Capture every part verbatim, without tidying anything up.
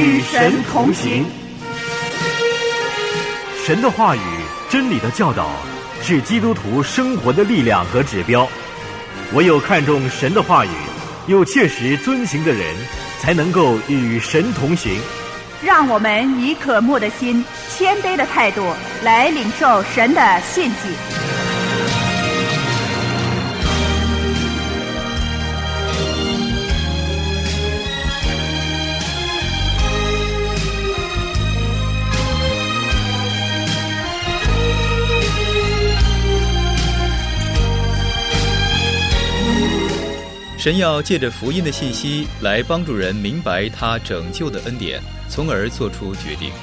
与神同行。 神的话语、真理的教导是基督徒生活的力量和指标。唯有看重神的话语，又切实遵行的人，才能够与神同行。 让我们以渴慕的心、谦卑的态度来领受神的信息。 神要借着福音的信息来帮助人明白他拯救的恩典，从而做出决定。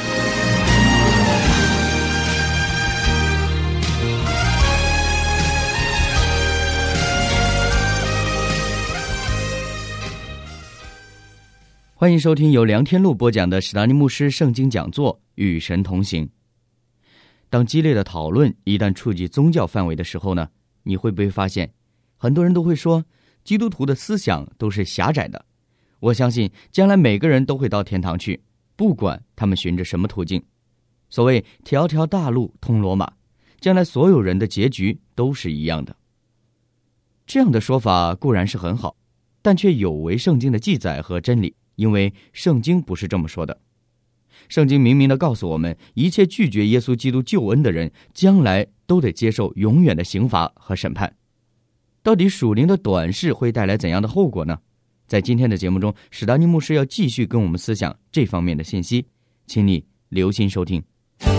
欢迎收听由梁天禄播讲的史达尼牧师圣经讲座《与神同行》。当激烈的讨论一旦触及宗教范围的时候呢，你会不会发现很多人都会说基督徒的思想都是狭窄的？我相信将来每个人都会到天堂去，不管他们循着什么途径。所谓条条大路通罗马，将来所有人的结局都是一样的。这样的说法固然是很好，但却有违圣经的记载和真理，因为圣经不是这么说的。圣经明明地告诉我们，一切拒绝耶稣基督救恩的人，将来都得接受永远的刑罚和审判。到底属灵的短视会带来怎样的后果呢？在今天的节目中，史达尼牧师要继续跟我们思想这方面的信息，请你留心收听。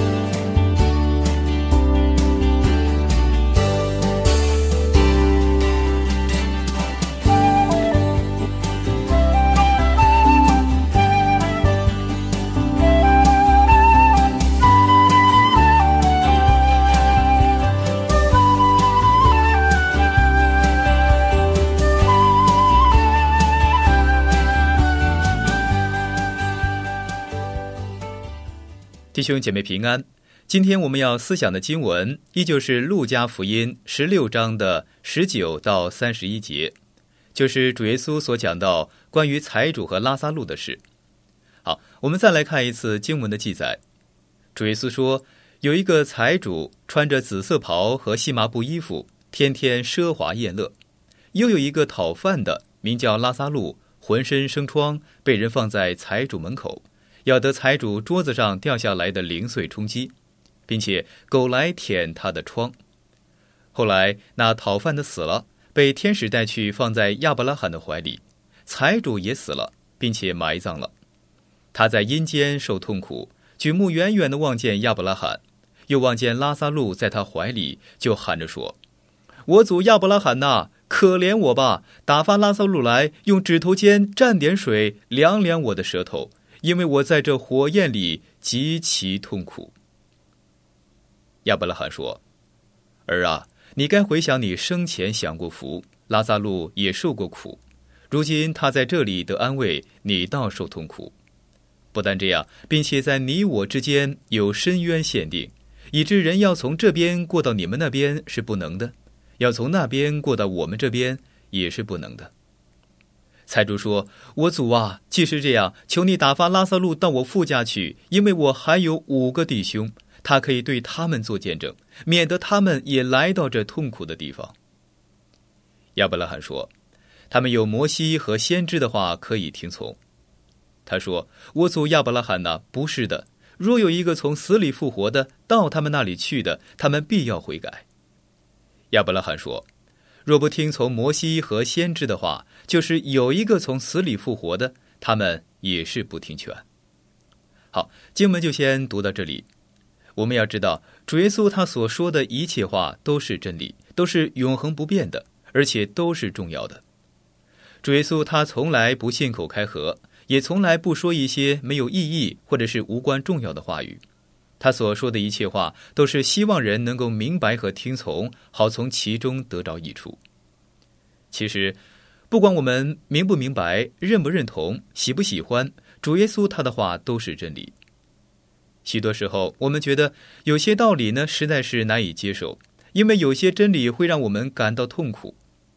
弟兄姐妹平安，今天我们要思想的经文依旧是路加福音十六章的十九到三十一节，就是主耶稣所讲到关于财主和拉撒路的事。好，我们再来看一次经文的记载。主耶稣说，有一个财主穿着紫色袍和细麻布衣服，天天奢华宴乐。又有一个讨饭的名叫拉撒路，浑身生疮，被人放在财主门口，要得财主桌子上掉下来的零碎充饥，并且狗来舔他的疮。后来那讨饭的死了，被天使带去放在亚伯拉罕的怀里，财主也死了，并且埋葬了。他在阴间受痛苦，举目远远地望见亚伯拉罕，又望见拉撒路在他怀里，就喊着说，我祖亚伯拉罕哪，可怜我吧，打发拉撒路来，用指头尖蘸点水凉凉我的舌头，因为我在这火焰里极其痛苦。亚伯拉罕说，儿啊，你该回想你生前享过福，拉撒路也受过苦，如今他在这里得安慰，你倒受痛苦。不但这样，并且在你我之间有深渊限定，以致人要从这边过到你们那边是不能的，要从那边过到我们这边也是不能的。财主说，我主啊，既是这样，求你打发拉撒路到我父家去，因为我还有五个弟兄，他可以对他们做见证，免得他们也来到这痛苦的地方。亚伯拉罕说，他们有摩西和先知的话可以听从。他说，我主亚伯拉罕哪，不是的，若有一个从死里复活的到他们那里去的，他们必要悔改。亚伯拉罕说，若不听从摩西和先知的话，就是有一个从死里复活的，他们也是不听劝。好，经文就先读到这里。我们要知道，主耶稣他所说的一切话都是真理，都是永恒不变的，而且都是重要的。主耶稣他从来不信口开河，也从来不说一些没有意义或者是无关重要的话语。他所说的一切话都是希望人能够明白和听从，好从其中得着益处。其实不管我们明不明白，认不认同，喜不喜欢，主耶稣他的话都是真理。许多时候我们觉得有些道理呢实在是难以接受，因为有些真理会让我们感到痛苦。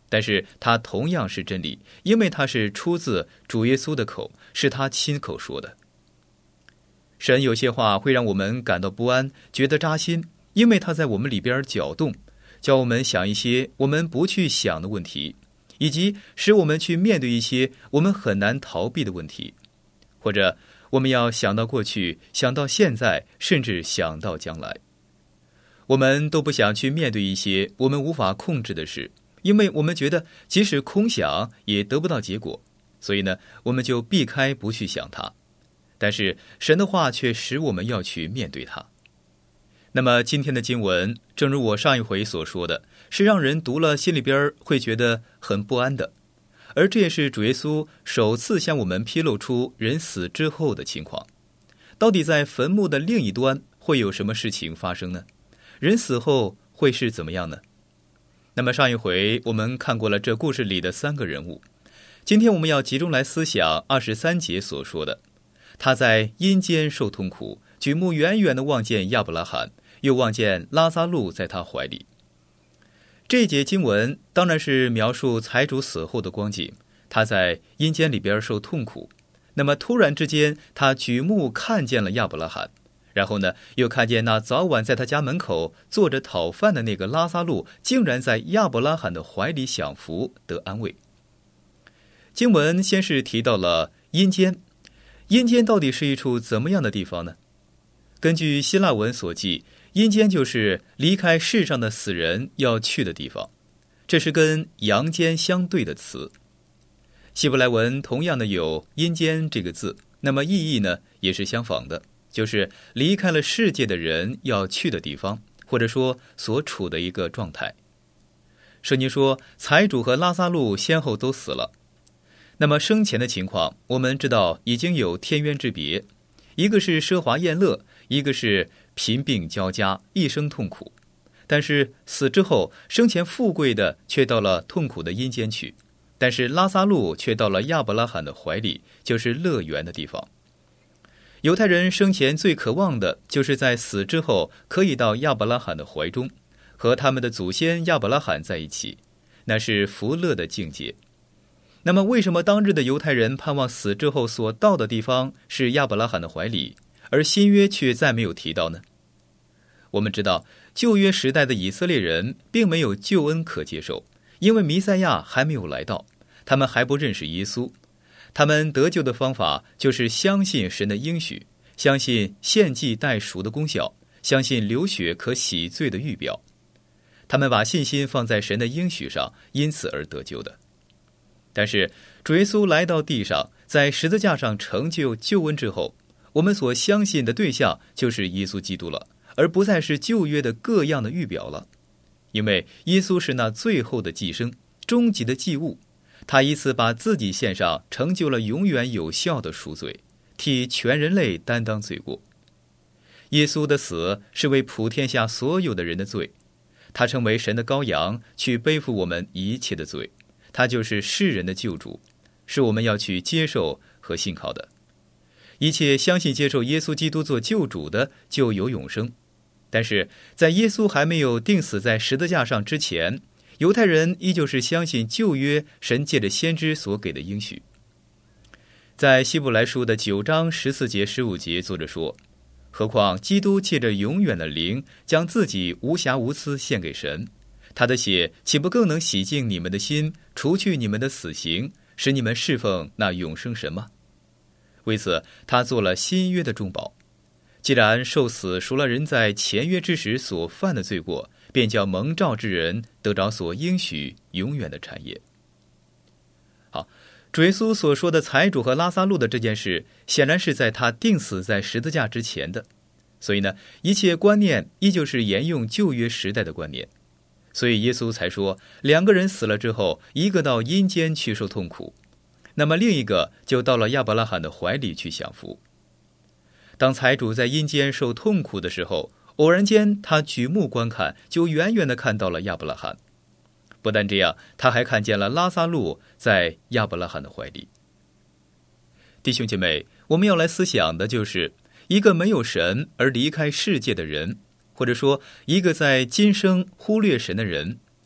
但是它同样是真理，因为它是出自主耶稣的口，是他亲口说的。神有些话会让我们感到不安，觉得扎心，因为他在我们里边搅动，叫我们想一些我们不去想的问题，以及使我们去面对一些我们很难逃避的问题，或者我们要想到过去，想到现在，甚至想到将来。我们都不想去面对一些我们无法控制的事，因为我们觉得即使空想也得不到结果，所以呢，我们就避开不去想它。但是神的话却使我们要去面对它。那么今天的经文，正如我上一回所说的，是让人读了心里边会觉得很不安的。而这也是主耶稣首次向我们披露出人死之后的情况。到底在坟墓的另一端会有什么事情发生呢？人死后会是怎么样呢？那么上一回我们看过了这故事里的三个人物，今天我们要集中来思想二十三节所说的，他在阴间受痛苦，举目远远地望见亚伯拉罕，又望见拉撒路在他怀里。这一节经文当然是描述财主死后的光景，他在阴间里边受痛苦。那么突然之间，他举目看见了亚伯拉罕，然后呢，又看见那早晚在他家门口坐着讨饭的那个拉撒路，竟然在亚伯拉罕的怀里享福得安慰。经文先是提到了阴间，阴间到底是一处怎么样的地方呢？根据希腊文所记，阴间就是离开世上的死人要去的地方，这是跟阳间相对的词。希伯来文同样的有阴间这个字，那么意义呢也是相仿的，就是离开了世界的人要去的地方，或者说所处的一个状态。圣经说财主和拉撒路先后都死了。那么生前的情况我们知道已经有天渊之别，一个是奢华宴乐，一个是贫病交加，一生痛苦。但是死之后，生前富贵的却到了痛苦的阴间去，但是拉撒路却到了亚伯拉罕的怀里，就是乐园的地方。犹太人生前最渴望的就是在死之后可以到亚伯拉罕的怀中，和他们的祖先亚伯拉罕在一起，那是福乐的境界。那么为什么当日的犹太人盼望死之后所到的地方是亚伯拉罕的怀里，而新约却再没有提到呢？我们知道旧约时代的以色列人并没有救恩可接受，因为弥赛亚还没有来到，他们还不认识耶稣。他们得救的方法就是相信神的应许，相信献祭代赎的功效，相信流血可洗罪的预表。他们把信心放在神的应许上，因此而得救的。但是主耶稣来到地上，在十字架上成就救恩之后，我们所相信的对象就是耶稣基督了，而不再是旧约的各样的预表了。因为耶稣是那最后的祭牲，终极的祭物，他以此把自己献上，成就了永远有效的赎罪，替全人类担当罪过。耶稣的死是为普天下所有的人的罪，他成为神的羔羊，去背负我们一切的罪，他就是世人的救主，是我们要去接受和信靠的。一切相信接受耶稣基督做救主的，就有永生。但是在耶稣还没有钉死在十字架上之前，犹太人依旧是相信旧约神借着先知所给的应许。在希伯来书的九章十四节十五节，作者说，何况基督借着永远的灵，将自己无瑕无疵献给神，他的血岂不更能洗净你们的心，除去你们的死刑，使你们侍奉那永生神吗？为此他做了新约的中保。既然受死赎了人在前约之时所犯的罪过，便叫蒙召之人得着所应许永远的产业。好，主耶稣所说的财主和拉撒路的这件事，显然是在他钉死在十字架之前的，所以呢，一切观念依旧是沿用旧约时代的观念。所以耶稣才说，两个人死了之后，一个到阴间去受痛苦，那么另一个就到了亚伯拉罕的怀里去享福。当财主在阴间受痛苦的时候，偶然间他举目观看，就远远地看到了亚伯拉罕。不但这样，他还看见了拉撒路在亚伯拉罕的怀里。弟兄姐妹，我们要来思想的就是一个没有神而离开世界的人，或者说一个在今生忽略神的人，他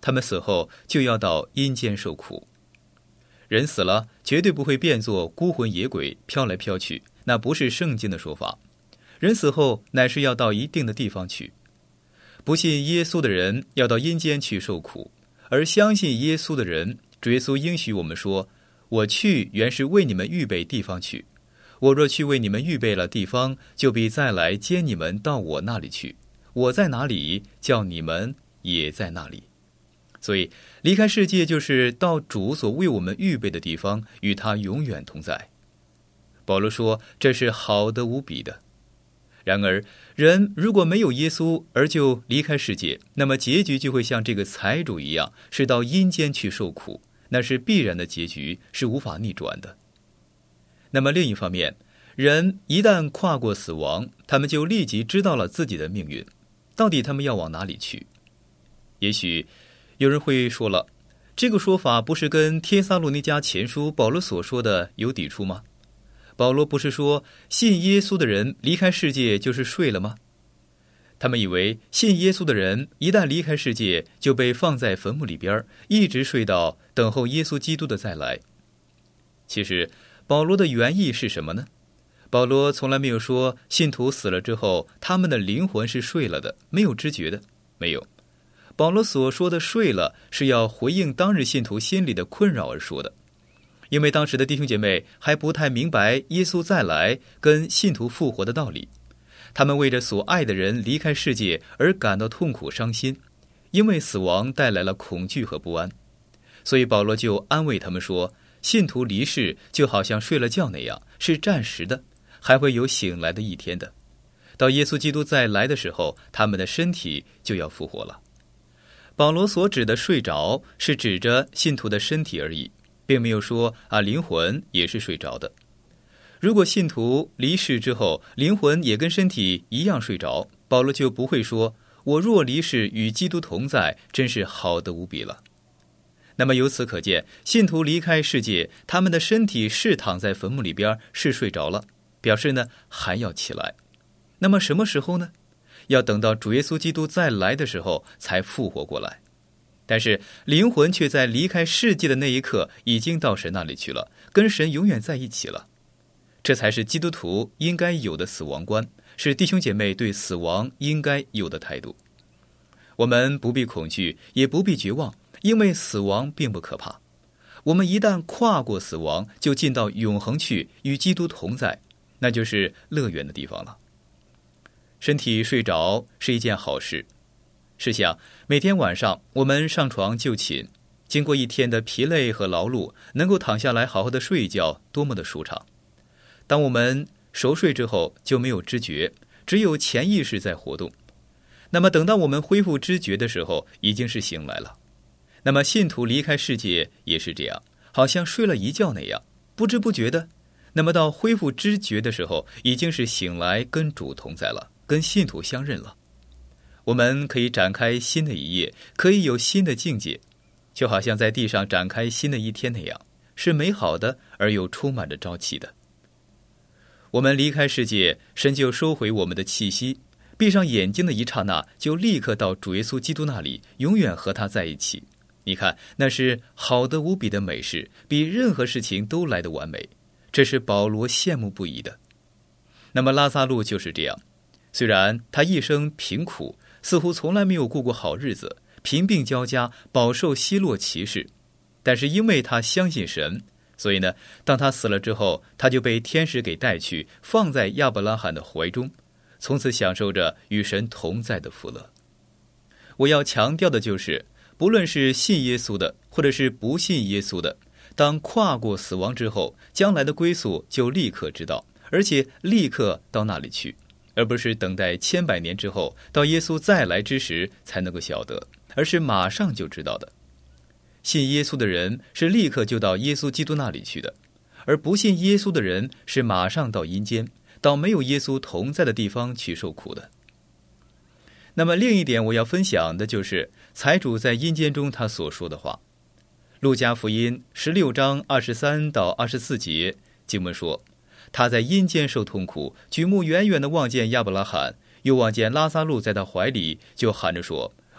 他们死后就要到阴间受苦。人死了绝对不会变作孤魂野鬼飘来飘去，那不是圣经的说法。人死后乃是要到一定的地方去。不信耶稣的人要到阴间去受苦，而相信耶稣的人，主耶稣应许我们说，我去原是为你们预备地方去，我若去为你们预备了地方，就必再来接你们到我那里去，我在哪里，叫你们也在那里。所以离开世界就是到主所为我们预备的地方，与他永远同在。保罗说这是好得无比的。然而人如果没有耶稣而就离开世界，那么结局就会像这个财主一样，是到阴间去受苦，那是必然的结局，是无法逆转的。那么另一方面，人一旦跨过死亡，他们就立即知道了自己的命运，到底他们要往哪里去。也许有人会说了，这个说法不是跟帖撒罗尼迦前书保罗所说的有抵触吗？保罗不是说信耶稣的人离开世界就是睡了吗？他们以为信耶稣的人一旦离开世界就被放在坟墓里边，一直睡到等候耶稣基督的再来。其实保罗的原意是什么呢？保罗从来没有说信徒死了之后他们的灵魂是睡了的，没有知觉的，没有。保罗所说的睡了是要回应当日信徒心里的困扰而说的。因为当时的弟兄姐妹还不太明白耶稣再来跟信徒复活的道理，他们为着所爱的人离开世界而感到痛苦伤心，因为死亡带来了恐惧和不安。所以保罗就安慰他们说，信徒离世就好像睡了觉那样，是暂时的，还会有醒来的一天的。到耶稣基督再来的时候，他们的身体就要复活了。保罗所指的睡着是指着信徒的身体而已，并没有说啊灵魂也是睡着的。如果信徒离世之后灵魂也跟身体一样睡着，保罗就不会说我若离世与基督同在，真是好得无比了。那么由此可见，信徒离开世界，他们的身体是躺在坟墓里边，是睡着了，表示呢还要起来。那么什么时候呢？要等到主耶稣基督再来的时候才复活过来。但是灵魂却在离开世界的那一刻已经到神那里去了，跟神永远在一起了。这才是基督徒应该有的死亡观，是弟兄姐妹对死亡应该有的态度。我们不必恐惧，也不必绝望，因为死亡并不可怕。我们一旦跨过死亡，就进到永恒去，与基督同在，那就是乐园的地方了。身体睡着是一件好事。试想，每天晚上我们上床就寝，经过一天的疲累和劳碌，能够躺下来好好的睡一觉，多么的舒畅。当我们熟睡之后就没有知觉，只有潜意识在活动。那么等到我们恢复知觉的时候，已经是醒来了。那么信徒离开世界也是这样，好像睡了一觉那样，不知不觉的，那么到恢复知觉的时候，已经是醒来，跟主同在了，跟信徒相认了。我们可以展开新的一页，可以有新的境界，就好像在地上展开新的一天那样，是美好的而又充满着朝气的。我们离开世界，神就收回我们的气息，闭上眼睛的一刹那，就立刻到主耶稣基督那里，永远和他在一起。你看，那是好得无比的美事，比任何事情都来得完美，这是保罗羡慕不已的。那么拉撒路就是这样，虽然他一生贫苦，似乎从来没有过过好日子，贫病交加，饱受奚落歧视，但是因为他相信神，所以呢，当他死了之后，他就被天使给带去，放在亚伯拉罕的怀中，从此享受着与神同在的福乐。我要强调的就是，不论是信耶稣的，或者是不信耶稣的，当跨过死亡之后，将来的归宿就立刻知道，而且立刻到那里去，而不是等待千百年之后，到耶稣再来之时才能够晓得，而是马上就知道的。信耶稣的人是立刻就到耶稣基督那里去的，而不信耶稣的人是马上到阴间，到没有耶稣同在的地方去受苦的。那么另一点我要分享的就是财主在阴间中他所说的话。路加福音十六章二十三到二十四节经文说，他在阴间受痛苦，举目远远地望见亚伯拉罕，又望见拉撒路在他怀里，就喊着说，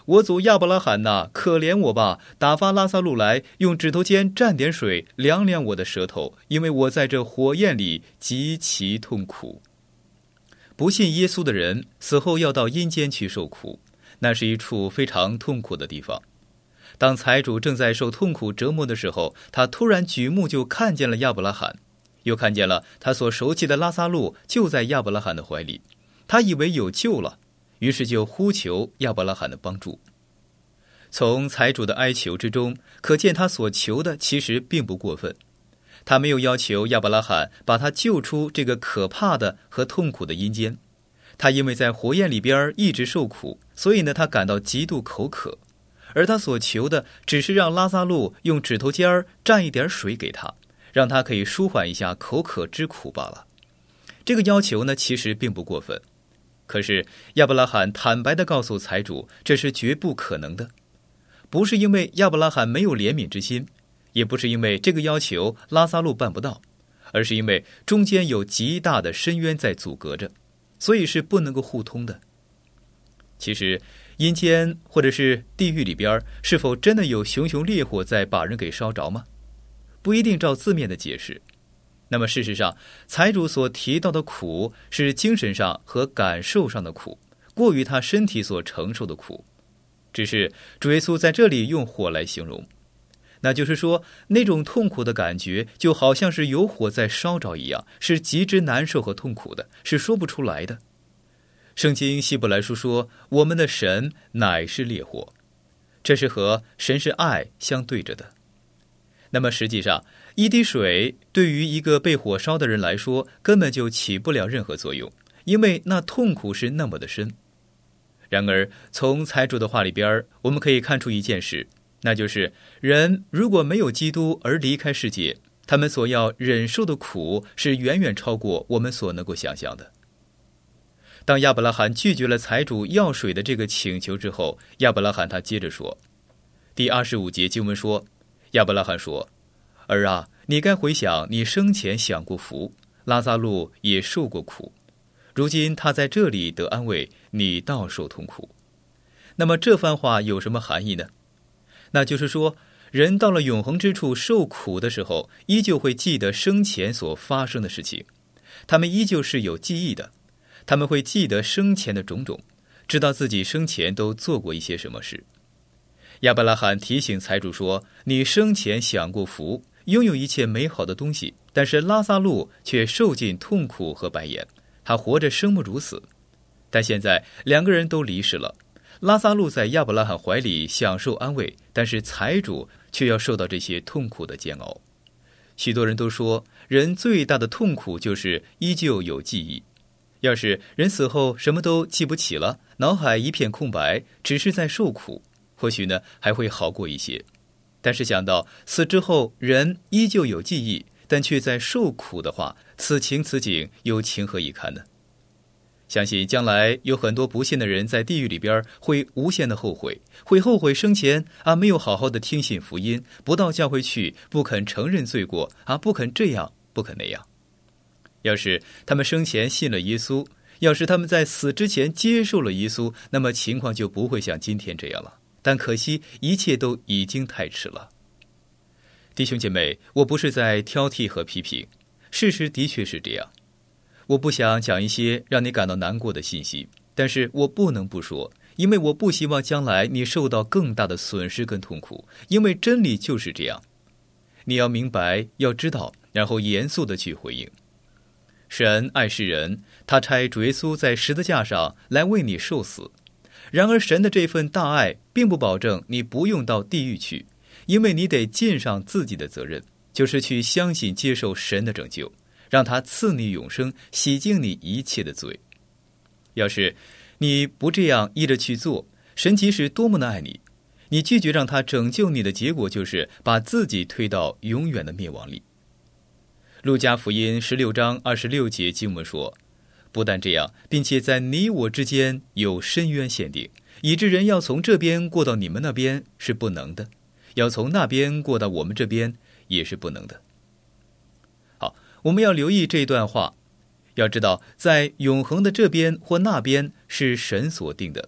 我祖亚伯拉罕呐，可怜我吧，打发拉撒路来，用指头尖蘸点水，凉凉我的舌头，因为我在这火焰里极其痛苦。”不信耶稣的人死后要到阴间去受苦，那是一处非常痛苦的地方。当财主正在受痛苦折磨的时候，他突然举目就看见了亚伯拉罕，又看见了他所熟悉的拉撒路就在亚伯拉罕的怀里，他以为有救了，于是就呼求亚伯拉罕的帮助。从财主的哀求之中，可见他所求的其实并不过分。他没有要求亚伯拉罕把他救出这个可怕的和痛苦的阴间，他因为在火焰里边一直受苦，所以呢，他感到极度口渴，而他所求的只是让拉撒路用指头尖儿蘸一点水给他，让他可以舒缓一下口渴之苦罢了。这个要求呢，其实并不过分。可是亚伯拉罕坦白地告诉财主，这是绝不可能的，不是因为亚伯拉罕没有怜悯之心，也不是因为这个要求拉撒路办不到，而是因为中间有极大的深渊在阻隔着，所以是不能够互通的。其实阴间或者是地狱里边，是否真的有熊熊烈火在把人给烧着吗？不一定照字面的解释。那么事实上，财主所提到的苦是精神上和感受上的苦，过于他身体所承受的苦。只是主耶稣在这里用火来形容，那就是说，那种痛苦的感觉就好像是有火在烧着一样，是极之难受和痛苦的，是说不出来的。圣经希伯来书说，我们的神乃是烈火，这是和神是爱相对着的。那么实际上，一滴水对于一个被火烧的人来说，根本就起不了任何作用，因为那痛苦是那么的深。然而从财主的话里边，我们可以看出一件事，那就是人如果没有基督而离开世界，他们所要忍受的苦是远远超过我们所能够想象的。当亚伯拉罕拒绝了财主要水的这个请求之后，亚伯拉罕他接着说，第二十五节经文说，亚伯拉罕说，儿啊，你该回想你生前享过福，拉撒路也受过苦，如今他在这里得安慰，你倒受痛苦。那么这番话有什么含义呢？那就是说，人到了永恒之处受苦的时候，依旧会记得生前所发生的事情，他们依旧是有记忆的，他们会记得生前的种种，知道自己生前都做过一些什么事。亚伯拉罕提醒财主说，你生前享过福，拥有一切美好的东西，但是拉撒路却受尽痛苦和白眼，他活着生不如死。但现在两个人都离世了，拉撒路在亚伯拉罕怀里享受安慰，但是财主却要受到这些痛苦的煎熬。许多人都说，人最大的痛苦就是依旧有记忆。要是人死后什么都记不起了，脑海一片空白，只是在受苦，或许呢还会好过一些。但是想到死之后人依旧有记忆，但却在受苦的话，此情此景又情何以堪呢？相信将来有很多不信的人在地狱里边会无限的后悔，会后悔生前啊没有好好的听信福音，不到教会去，不肯承认罪过啊，不肯这样不肯那样。要是他们生前信了耶稣，要是他们在死之前接受了耶稣，那么情况就不会像今天这样了。但可惜一切都已经太迟了。弟兄姐妹，我不是在挑剔和批评，事实的确是这样。我不想讲一些让你感到难过的信息，但是我不能不说，因为我不希望将来你受到更大的损失跟痛苦，因为真理就是这样。你要明白，要知道，然后严肃地去回应。神爱世人，他差主耶稣在十字架上来为你受死。然而神的这份大爱并不保证你不用到地狱去，因为你得尽上自己的责任，就是去相信接受神的拯救，让他赐你永生，洗净你一切的罪。要是你不这样依着去做，神即使多么的爱你，你拒绝让他拯救你的结果就是把自己推到永远的灭亡里。路加福音十六章二十六节经文说，不但这样，并且在你我之间有深渊限定，以致人要从这边过到你们那边是不能的，要从那边过到我们这边也是不能的。好，我们要留意这段话，要知道在永恒的这边或那边是神所定的，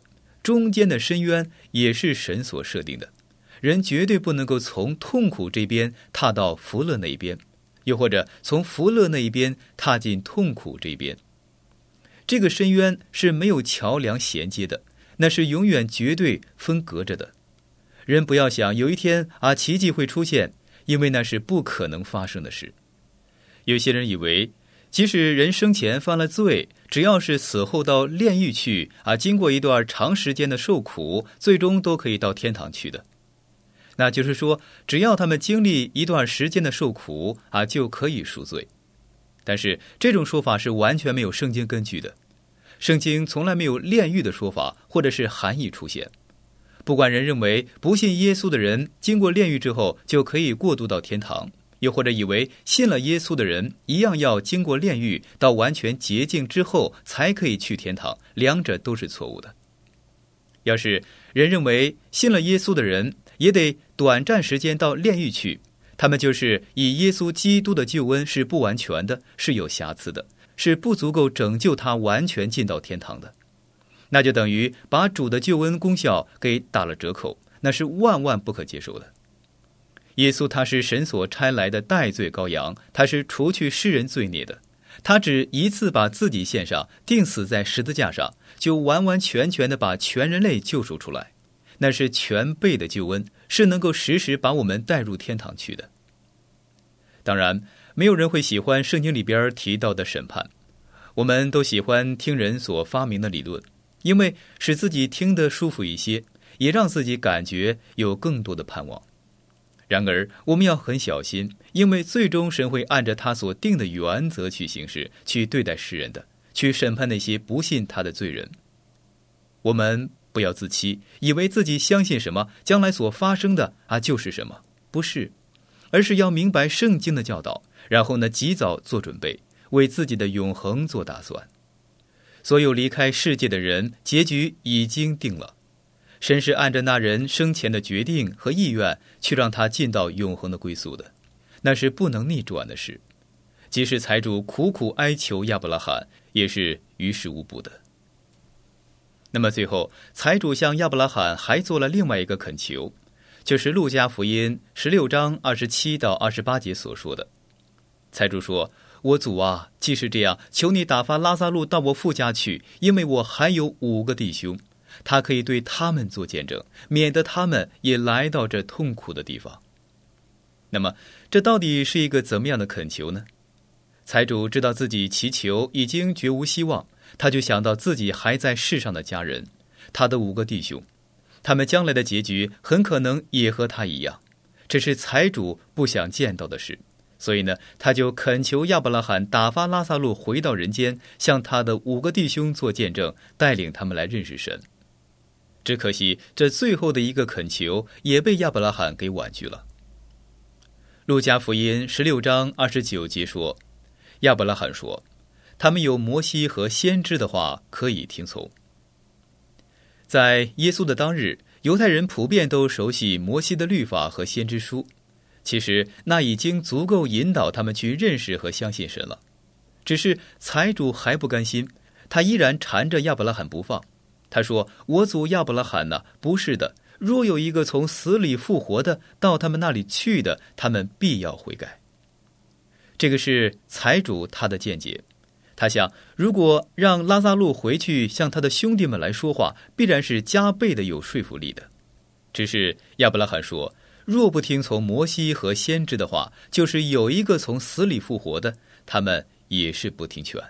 中间的深渊也是神所设定的，人绝对不能够从痛苦这边踏到福乐那一边，又或者从福乐那一边踏进痛苦这边。这个深渊是没有桥梁衔接的，那是永远绝对分隔着的。人不要想有一天啊奇迹会出现，因为那是不可能发生的事。有些人以为即使人生前犯了罪，只要是死后到炼狱去啊，经过一段长时间的受苦，最终都可以到天堂去的。那就是说，只要他们经历一段时间的受苦啊，就可以赎罪。但是这种说法是完全没有圣经根据的，圣经从来没有炼狱的说法或者是含义出现。不管人认为不信耶稣的人经过炼狱之后就可以过渡到天堂，又或者以为信了耶稣的人一样要经过炼狱到完全洁净之后才可以去天堂，两者都是错误的。要是人认为信了耶稣的人也得短暂时间到炼狱去，他们就是以耶稣基督的救恩是不完全的，是有瑕疵的，是不足够拯救他完全进到天堂的。那就等于把主的救恩功效给打了折扣，那是万万不可接受的。耶稣他是神所差来的代罪羔羊，他是除去世人罪孽的，他只一次把自己献上，钉死在十字架上，就完完全全的把全人类救赎出来，那是全备的救恩，是能够时时把我们带入天堂去的。当然没有人会喜欢圣经里边提到的审判，我们都喜欢听人所发明的理论，因为使自己听得舒服一些，也让自己感觉有更多的盼望。然而我们要很小心，因为最终神会按着他所定的原则去行事，去对待世人的，去审判那些不信他的罪人。我们不要自欺，以为自己相信什么，将来所发生的啊就是什么，不是，而是要明白圣经的教导，然后呢及早做准备，为自己的永恒做打算。所有离开世界的人，结局已经定了。神是按着那人生前的决定和意愿去让他进到永恒的归宿的，那是不能逆转的事。即使财主苦苦哀求亚伯拉罕，也是于事无补的。那么最后，财主向亚伯拉罕还做了另外一个恳求，就是路加福音十六章二十七到二十八节所说的。财主说：我主啊，既是这样，求你打发拉撒路到我父家去，因为我还有五个弟兄，他可以对他们做见证，免得他们也来到这痛苦的地方。那么这到底是一个怎么样的恳求呢？财主知道自己祈求已经绝无希望，他就想到自己还在世上的家人，他的五个弟兄，他们将来的结局很可能也和他一样，这是财主不想见到的事。所以呢，他就恳求亚伯拉罕打发拉撒路回到人间，向他的五个弟兄做见证，带领他们来认识神。只可惜这最后的一个恳求也被亚伯拉罕给婉拒了。路加福音十六章二十九节说，亚伯拉罕说，他们有摩西和先知的话可以听从。在耶稣的当日，犹太人普遍都熟悉摩西的律法和先知书，其实那已经足够引导他们去认识和相信神了。只是财主还不甘心，他依然缠着亚伯拉罕不放。他说，我祖亚伯拉罕呢、啊？不是的，若有一个从死里复活的到他们那里去的，他们必要悔改。这个是财主他的见解。他想，如果让拉撒路回去向他的兄弟们来说话，必然是加倍的有说服力的。只是亚伯拉罕说，若不听从摩西和先知的话，就是有一个从死里复活的，他们也是不听劝。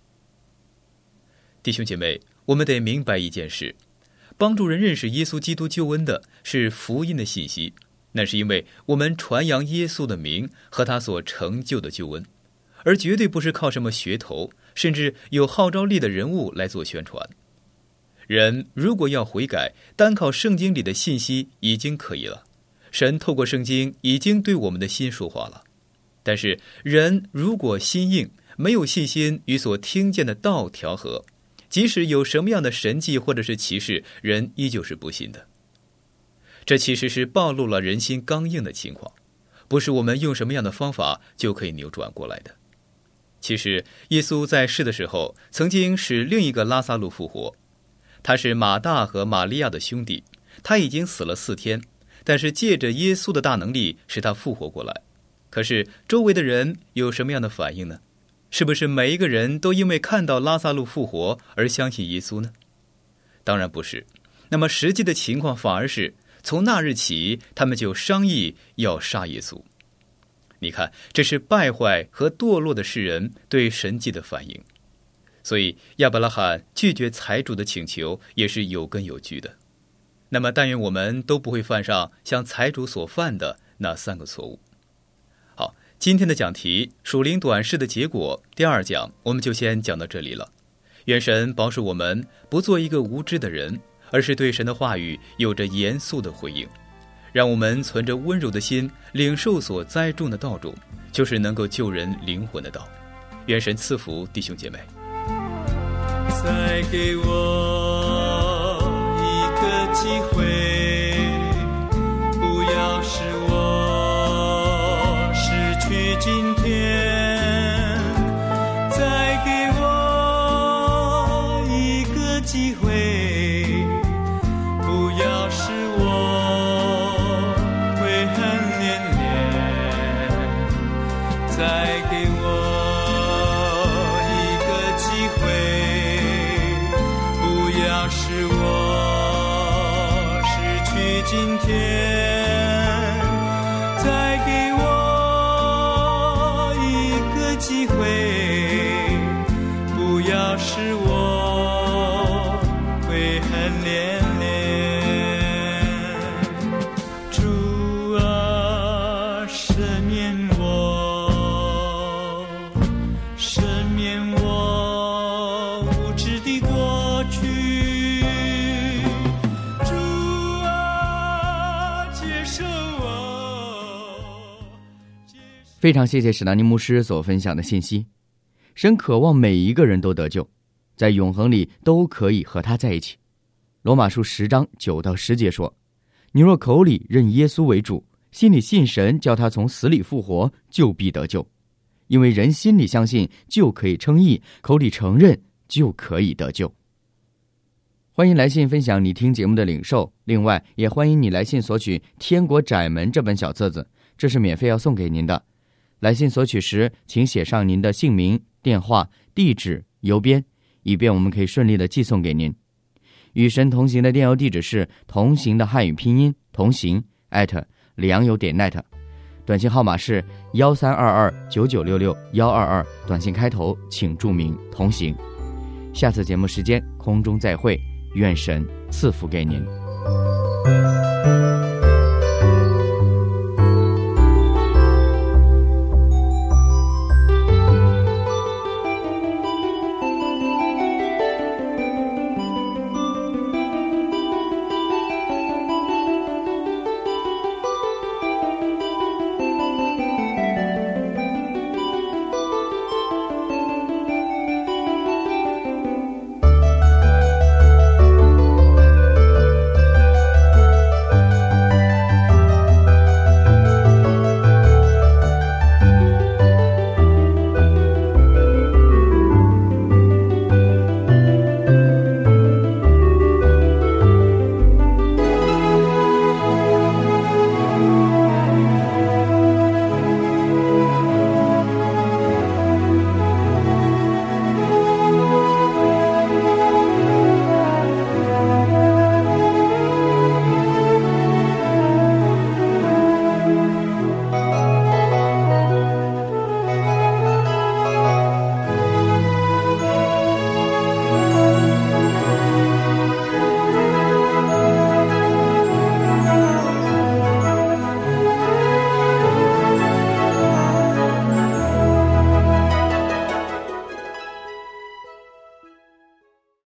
弟兄姐妹，我们得明白一件事，帮助人认识耶稣基督救恩的是福音的信息，那是因为我们传扬耶稣的名和他所成就的救恩，而绝对不是靠什么噱头，甚至有号召力的人物来做宣传。人如果要悔改，单靠圣经里的信息已经可以了，神透过圣经已经对我们的心说话了。但是人如果心硬，没有信心与所听见的道调和，即使有什么样的神迹或者是奇事，人依旧是不信的。这其实是暴露了人心刚硬的情况，不是我们用什么样的方法就可以扭转过来的。其实耶稣在世的时候曾经使另一个拉撒路复活， 他是马大和玛利亚的兄弟，他已经死了四天，但是借着耶稣的大能力使他复活过来。可是周围的人有什么样的反应呢？是不是每一个人都因为看到拉撒路复活而相信耶稣呢？当然不是。那么实际的情况反而是，从那日起他们就商议要杀耶稣。你看，这是败坏和堕落的世人对神迹的反应。所以亚伯拉罕拒绝财主的请求也是有根有据的。那么但愿我们都不会犯上像财主所犯的那三个错误。好，今天的讲题属灵短视的结果第二讲我们就先讲到这里了。愿神保守我们不做一个无知的人，而是对神的话语有着严肃的回应，让我们存着温柔的心领受所栽种的道种，就是能够救人灵魂的道。愿神赐福弟兄姐妹。 再给我一个机会，不要使我失去今天，再给我一个机会，不要使我悔恨连连，再给我使我失去今天，再给我一个机会，不要使我悔恨连连。主啊，赦免我，赦免我无知的过去。 非常谢谢史达尼牧师所分享的信息。神渴望每一个人都得救，在永恒里都可以和他在一起。罗马书十章九到十节说，你若口里认耶稣为主，心里信神叫他从死里复活，就必得救。因为人心里相信就可以称义，口里承认就可以得救。欢迎来信分享你听节目的领受，另外也欢迎你来信索取《天国窄门》这本小册子，这是免费要送给您的。来信索取时，请写上您的姓名、电话、地址、邮编，以便我们可以顺利的寄送给您。与神同行的电邮地址是同行的汉语拼音同行 at 良友点 net， 短信号码是一三二二九九六六一二二，短信开头请注明同行。下次节目时间空中再会，愿神赐福给您。